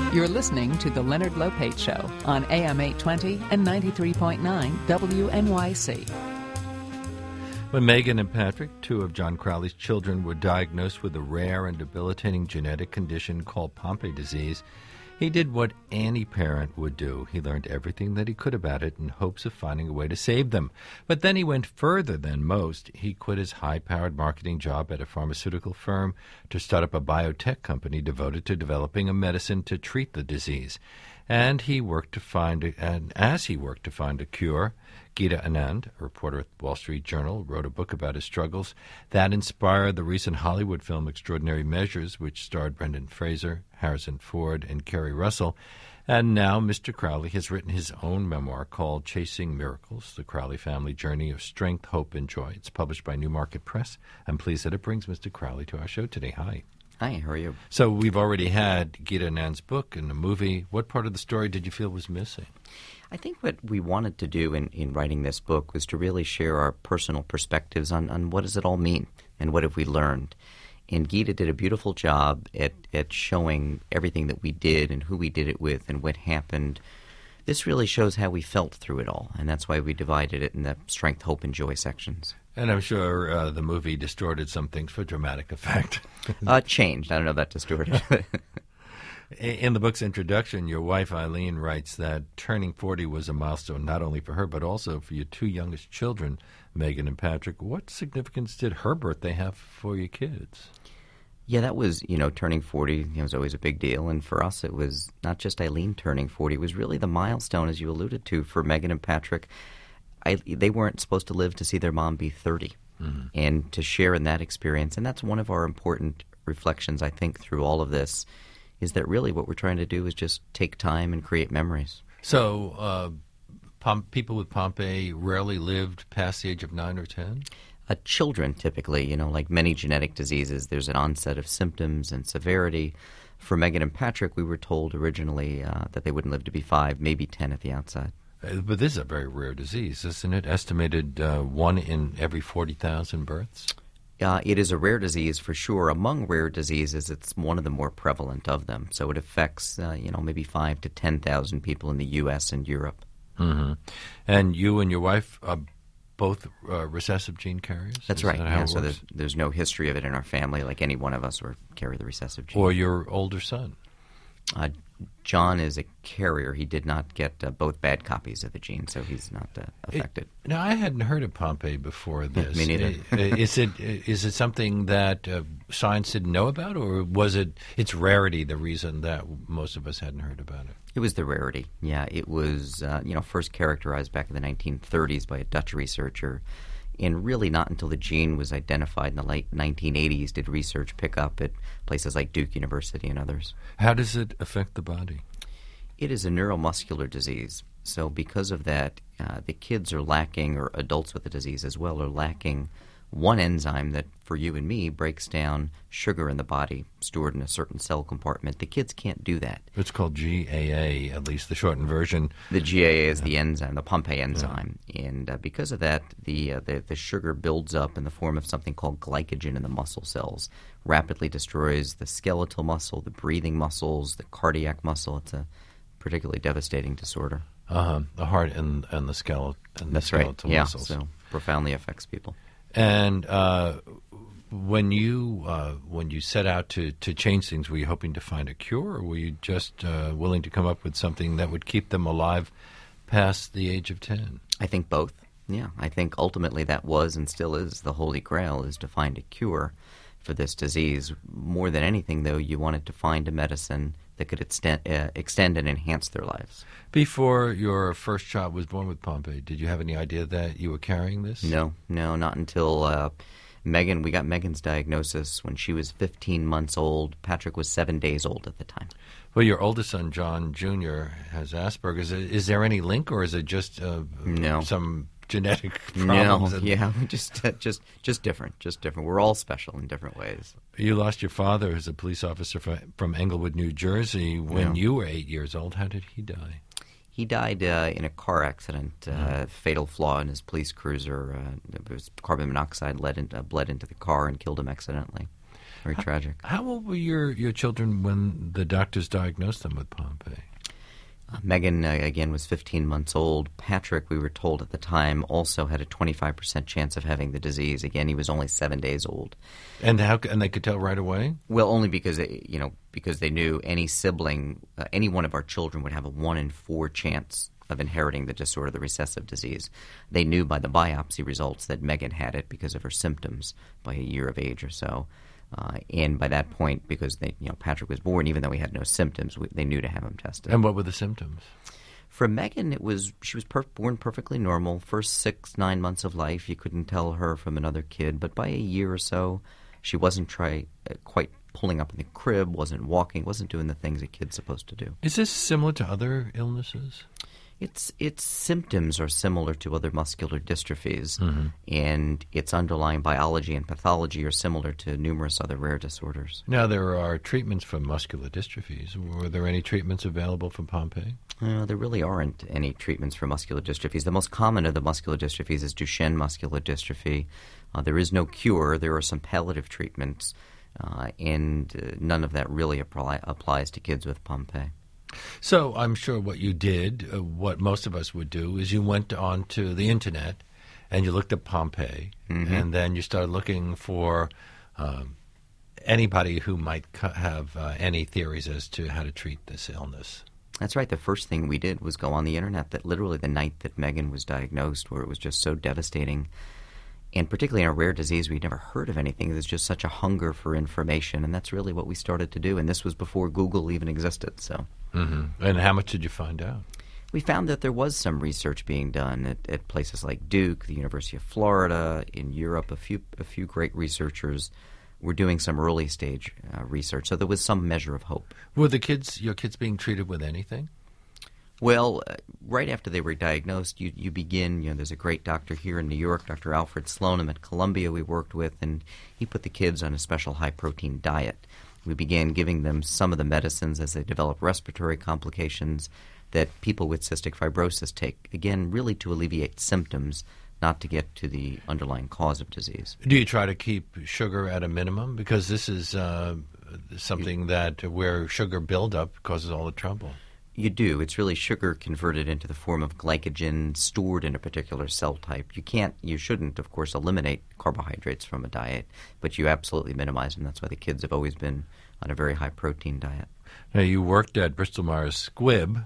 You're listening to The Leonard Lopate Show on AM 820 and 93.9 WNYC. When Megan and Patrick, two of John Crowley's children, were diagnosed with a rare and debilitating genetic condition called Pompe disease, he did what any parent would do. He learned everything that he could about it in hopes of finding a way to save them. But then he went further than most. He quit his high-powered marketing job at a pharmaceutical firm to start up a biotech company devoted to developing a medicine to treat the disease. And as he worked to find a cure, Geeta Anand, a reporter at the Wall Street Journal, wrote a book about his struggles. That inspired the recent Hollywood film Extraordinary Measures, which starred Brendan Fraser, Harrison Ford, and Kerry Russell. And now Mr. Crowley has written his own memoir called Chasing Miracles, The Crowley Family Journey of Strength, Hope, and Joy. It's published by Newmarket Press. I'm pleased that it brings Mr. Crowley to our show today. Hi. Hi, how are you? So we've already had Geeta Anand's book and the movie. What part of the story did you feel was missing? I think what we wanted to do in writing this book was to really share our personal perspectives on what does it all mean and what have we learned. And Geeta did a beautiful job at showing everything that we did and who we did it with and what happened. This really shows how we felt through it all, and that's why we divided it in the strength, hope, and joy sections. And I'm sure the movie distorted some things for dramatic effect. Changed. I don't know about distorted. In the book's introduction, your wife Eileen writes that turning 40 was a milestone not only for her but also for your two youngest children, Megan and Patrick. What significance did her birthday have for your kids? Yeah, that was, turning 40 was always a big deal. And for us, it was not just Eileen turning 40. It was really the milestone, as you alluded to, for Megan and Patrick. They weren't supposed to live to see their mom be 30 and to share in that experience. And that's one of our important reflections, I think, through all of this, is that really what we're trying to do is just take time and create memories. So people with Pompe rarely lived past the age of 9 or 10? Children, typically, like many genetic diseases, there's an onset of symptoms and severity. For Megan and Patrick, we were told originally that they wouldn't live to be 5, maybe 10 at the outside. But this is a very rare disease, isn't it? Estimated 1 in every 40,000 births? It is a rare disease for sure. Among rare diseases, it's one of the more prevalent of them. So it affects, maybe 5,000 to 10,000 people in the U.S. and Europe. Mm-hmm. And you and your wife are both recessive gene carriers? That's right. Yeah, so there's no history of it in our family, like any one of us or carry the recessive gene. Or your older son? John is a carrier. He did not get both bad copies of the gene, so he's not affected. Now, I hadn't heard of Pompe before this. Me neither. Is it something that science didn't know about, or was its rarity the reason that most of us hadn't heard about it? It was the rarity. Yeah, it was first characterized back in the 1930s by a Dutch researcher. And really not until the gene was identified in the late 1980s did research pick up at places like Duke University and others. How does it affect the body? It is a neuromuscular disease. So because of that, the kids are lacking, or adults with the disease as well, are lacking one enzyme that, for you and me, breaks down sugar in the body stored in a certain cell compartment. The kids can't do that. It's called GAA, at least the shortened version. The GAA is the enzyme, the Pompe enzyme. Yeah. And because of that, the sugar builds up in the form of something called glycogen in the muscle cells, rapidly destroys the skeletal muscle, the breathing muscles, the cardiac muscle. It's a particularly devastating disorder. The heart and the skeletal That's skeletal right. muscles. Yeah, so profoundly affects people. And when you set out to change things, were you hoping to find a cure, or were you just willing to come up with something that would keep them alive past the age of 10? I think both. Yeah, I think ultimately that was and still is the Holy Grail, is to find a cure for this disease. More than anything, though, you wanted to find a medicine that could extend and enhance their lives. Before your first child was born with Pompe, did you have any idea that you were carrying this? No, not until Megan. We got Megan's diagnosis when she was 15 months old. Patrick was 7 days old at the time. Well, your oldest son, John Jr., has Asperger's. Is there any link, or is it just some genetic problems? No, yeah, just different, We're all special in different ways. You lost your father as a police officer from Englewood, New Jersey, when you were 8 years old. How did he die? He died in a car accident, fatal flaw in his police cruiser. Carbon monoxide bled into the car and killed him accidentally. Very tragic. How old were your children when the doctors diagnosed them with Pompe? Megan, again, was 15 months old. Patrick, we were told at the time, also had a 25% chance of having the disease. Again, he was only 7 days old. And they could tell right away? Well, only because they knew any sibling, any one of our children would have a 1 in 4 chance of inheriting the disorder, the recessive disease. They knew by the biopsy results that Megan had it because of her symptoms by a year of age or so. And by that point, because Patrick was born, even though he had no symptoms, they knew to have him tested. And what were the symptoms? For Megan, she was born perfectly normal. First 6-9 months of life, you couldn't tell her from another kid. But by a year or so, she wasn't quite pulling up in the crib, wasn't walking, wasn't doing the things a kid's supposed to do. Is this similar to other illnesses? Its symptoms are similar to other muscular dystrophies, Mm-hmm. and its underlying biology and pathology are similar to numerous other rare disorders. Now, there are treatments for muscular dystrophies. Were there any treatments available for Pompe? There really aren't any treatments for muscular dystrophies. The most common of the muscular dystrophies is Duchenne muscular dystrophy. There is no cure. There are some palliative treatments, and none of that really applies to kids with Pompe. So I'm sure what you did, what most of us would do, is you went onto the Internet and you looked at Pompe, Mm-hmm. and then you started looking for anybody who might have any theories as to how to treat this illness. That's right. The first thing we did was go on the Internet that literally the night that Megan was diagnosed, where it was just so devastating. And particularly in a rare disease, we'd never heard of anything. There's just such a hunger for information, and that's really what we started to do. And this was before Google even existed. So, Mm-hmm. And how much did you find out? we found that there was some research being done at places like Duke, the University of Florida, in Europe. A few great researchers were doing some early stage research. So there was some measure of hope. Were your kids being treated with anything? Well, right after they were diagnosed, you begin, there's a great doctor here in New York, Dr. Alfred Slonim at Columbia we worked with, and he put the kids on a special high-protein diet. We began giving them some of the medicines as they develop respiratory complications that people with cystic fibrosis take, again, really to alleviate symptoms, not to get to the underlying cause of disease. Do you try to keep sugar at a minimum? Because this is something where sugar buildup causes all the trouble. You do. It's really sugar converted into the form of glycogen stored in a particular cell type. You shouldn't, of course, eliminate carbohydrates from a diet, but you absolutely minimize them. That's why the kids have always been on a very high protein diet. Now, you worked at Bristol Myers Squibb.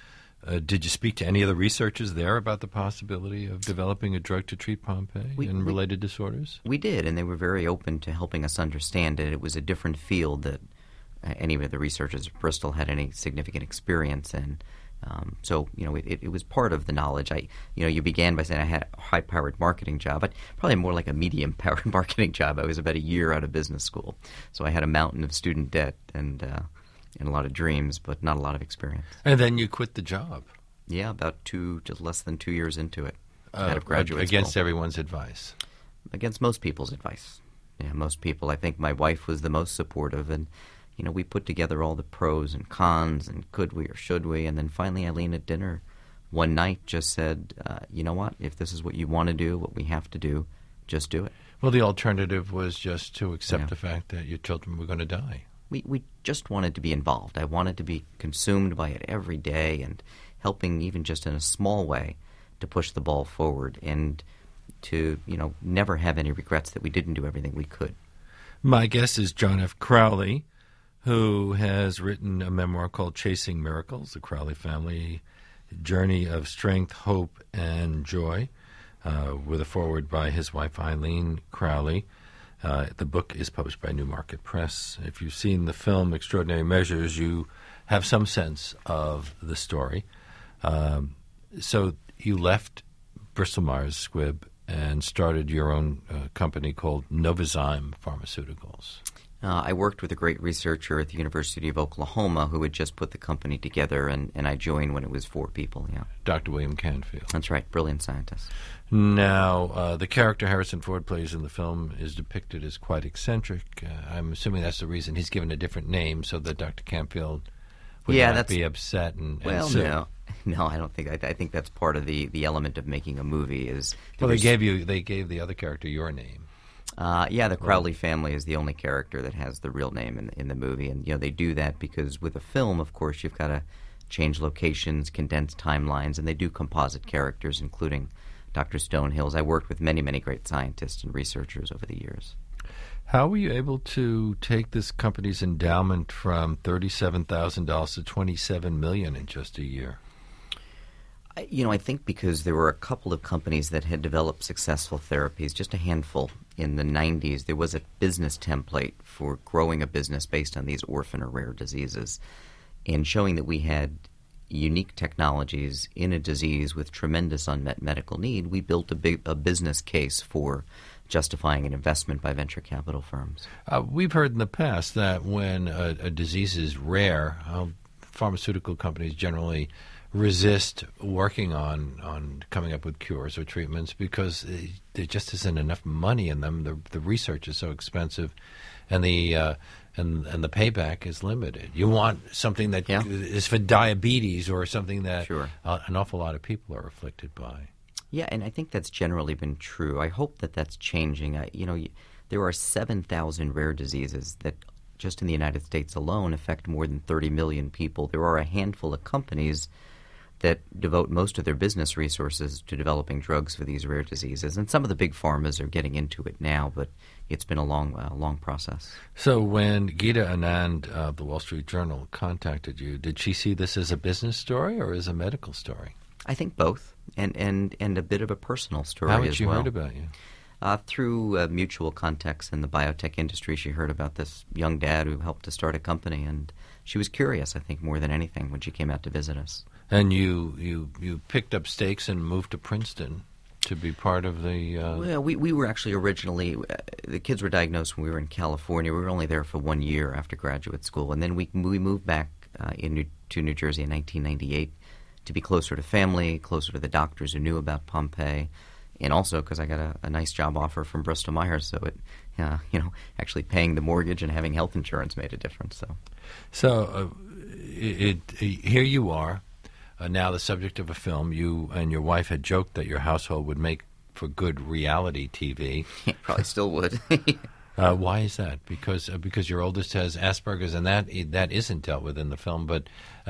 Did you speak to any of the researchers there about the possibility of developing a drug to treat Pompe and related disorders? We did, and they were very open to helping us understand it. It was a different field that any of the researchers at Bristol had any significant experience in. So, it was part of the knowledge. You began by saying I had a high-powered marketing job, but probably more like a medium-powered marketing job. I was about a year out of business school. So I had a mountain of student debt and a lot of dreams, but not a lot of experience. And then you quit the job. Yeah, about just less than 2 years into it, out of graduate against school. everyone's advice. Against most people's advice. Yeah, most people. I think my wife was the most supportive, and we put together all the pros and cons and could we or should we, and then finally Eileen at dinner one night just said, you know what, if this is what you want to do, what we have to do, just do it. Well, the alternative was just to accept the fact that your children were going to die. We just wanted to be involved. I wanted to be consumed by it every day and helping even just in a small way to push the ball forward and to, never have any regrets that we didn't do everything we could. My guest is John F. Crowley, who has written a memoir called Chasing Miracles, the Crowley Family Journey of Strength, Hope, and Joy, with a foreword by his wife Eileen Crowley. The book is published by Newmarket Press. If you've seen the film Extraordinary Measures, you have some sense of the story. So you left Bristol Myers Squibb and started your own company called Novozyme Pharmaceuticals. I worked with a great researcher at the University of Oklahoma who had just put the company together, and I joined when it was 4 people. Yeah, Dr. William Canfield. That's right, brilliant scientist. Now, the character Harrison Ford plays in the film is depicted as quite eccentric. I'm assuming that's the reason he's given a different name so that Dr. Canfield would not be upset and sue. No, I don't think. I think that's part of the element of making a movie is. Well, they gave the other character your name. Yeah, the Crowley family is the only character that has the real name in the movie, and they do that because with a film, of course, you've got to change locations, condense timelines, and they do composite characters, including Dr. Stonehills. I worked with many, many great scientists and researchers over the years. How were you able to take this company's endowment from $37,000 to $27 million in just a year? I think because there were a couple of companies that had developed successful therapies, just a handful. In the 90s, there was a business template for growing a business based on these orphan or rare diseases, and showing that we had unique technologies in a disease with tremendous unmet medical need, we built a business case for justifying an investment by venture capital firms. We've heard in the past that when a disease is rare, pharmaceutical companies generally resist working on coming up with cures or treatments because there just isn't enough money in them. The research is so expensive, and the payback is limited. You want something that is for diabetes or something that an awful lot of people are afflicted by. Yeah, and I think that's generally been true. I hope that that's changing. There are 7,000 rare diseases that just in the United States alone affect more than 30 million people. There are a handful of companies that devote most of their business resources to developing drugs for these rare diseases. And some of the big pharmas are getting into it now, but it's been a long process. So when Geeta Anand of the Wall Street Journal contacted you, did she see this as a business story or as a medical story? I think both, and a bit of a personal story as well. How had she heard about you? Through mutual contacts in the biotech industry. She heard about this young dad who helped to start a company, and she was curious, I think, more than anything when she came out to visit us. And you picked up stakes and moved to Princeton to be part of the... Well, we were actually originally... the kids were diagnosed when we were in California. We were only there for 1 year after graduate school. And then we moved back to New Jersey in 1998 to be closer to family, closer to the doctors who knew about Pompe, and also because I got a nice job offer from Bristol Myers, so it, actually paying the mortgage and having health insurance made a difference. So here you are, now the subject of a film. You and your wife had joked that your household would make for good reality TV. Probably still would. Why is that? Because your oldest has Asperger's, and that isn't dealt with in the film, but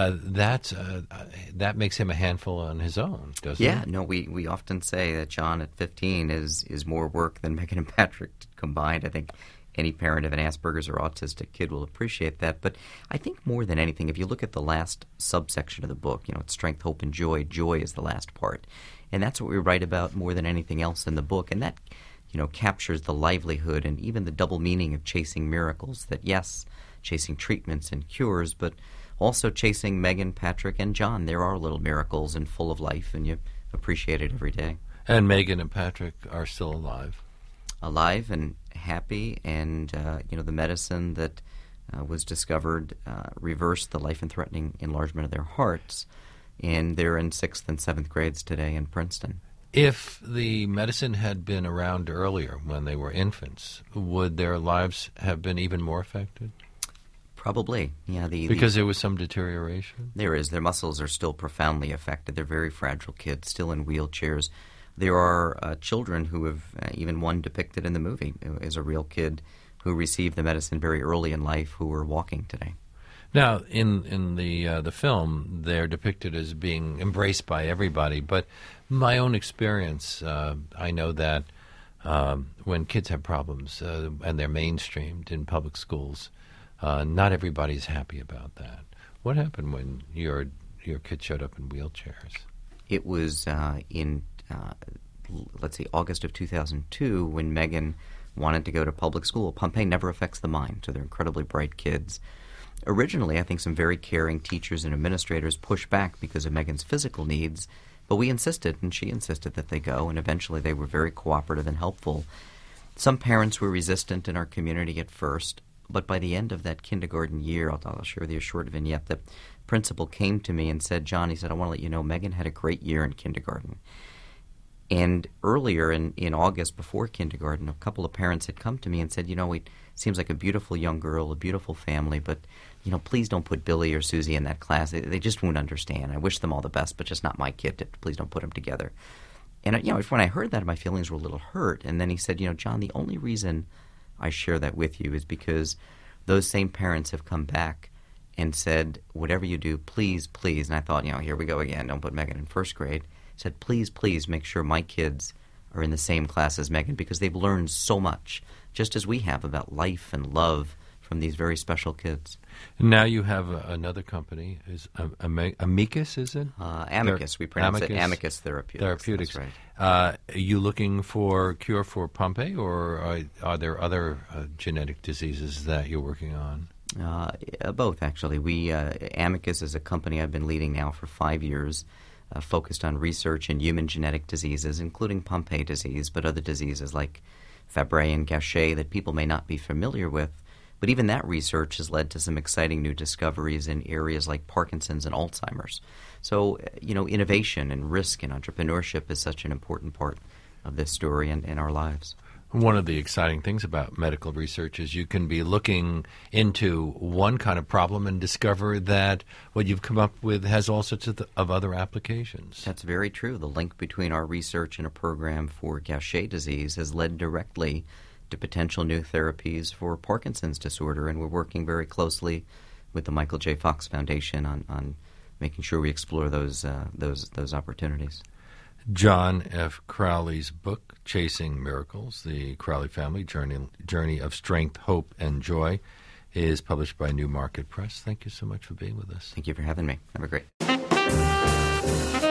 that makes him a handful on his own, doesn't it? Yeah, no, we often say that John at 15 is more work than Megan and Patrick combined. I think any parent of an Asperger's or autistic kid will appreciate that. But I think more than anything, if you look at the last subsection of the book, it's strength, hope, and joy. Joy is the last part. And that's what we write about more than anything else in the book. And that captures the livelihood and even the double meaning of chasing miracles, that yes, chasing treatments and cures, but also chasing Megan, Patrick, and John. There are little miracles and full of life, and you appreciate it every day. And Megan and Patrick are still alive. Alive and happy, and the medicine that was discovered reversed the life and threatening enlargement of their hearts, and they're in 6th and 7th grades today in Princeton. If the medicine had been around earlier when they were infants, would their lives have been even more affected? Probably, yeah. Because there was some deterioration? There is. Their muscles are still profoundly affected. They're very fragile kids, still in wheelchairs. There are children who have, even one depicted in the movie, is a real kid who received the medicine very early in life who are walking today. Now, in the film, they're depicted as being embraced by everybody, but my own experience, I know that when kids have problems and they're mainstreamed in public schools, not everybody's happy about that. What happened when your kid showed up in wheelchairs? It was in August of 2002 when Megan wanted to go to public school. Pompe never affects the mind, so they're incredibly bright kids. Originally, I think some very caring teachers and administrators pushed back because of Megan's physical needs, but we insisted, and she insisted that they go, and eventually they were very cooperative and helpful. Some parents were resistant in our community at first, but by the end of that kindergarten year, I'll share with you a short vignette, the principal came to me and said, John, he said, I want to let you know Megan had a great year in kindergarten. And earlier in August, before kindergarten, a couple of parents had come to me and said, it seems like a beautiful young girl, a beautiful family, but, please don't put Billy or Susie in that class. They just won't understand. I wish them all the best, but just not my kid. Please don't put them together. And when I heard that, my feelings were a little hurt. And then he said, John, the only reason I share that with you is because those same parents have come back and said, whatever you do, please, please. And I thought, here we go again. Don't put Megan in first grade. He said, please, please make sure my kids are in the same class as Megan, because they've learned so much, just as we have, about life and love from these very special kids. Now you have another company. Is Amicus, is it? Amicus. We pronounce it Amicus Therapeutics. That's right. Are you looking for a cure for Pompe, or are there other genetic diseases that you're working on? Both, actually. Amicus is a company I've been leading now for 5 years, focused on research in human genetic diseases, including Pompe disease, but other diseases like Fabry and Gaucher that people may not be familiar with. But even that research has led to some exciting new discoveries in areas like Parkinson's and Alzheimer's. So, innovation and risk and entrepreneurship is such an important part of this story and in our lives. One of the exciting things about medical research is you can be looking into one kind of problem and discover that what you've come up with has all sorts of other applications. That's very true. The link between our research and a program for Gaucher disease has led directly to potential new therapies for Parkinson's disorder, and we're working very closely with the Michael J. Fox Foundation on making sure we explore those opportunities. John F. Crowley's book, Chasing Miracles, The Crowley Family Journey of Strength, Hope, and Joy, is published by New Market Press. Thank you so much for being with us. Thank you for having me. Have a great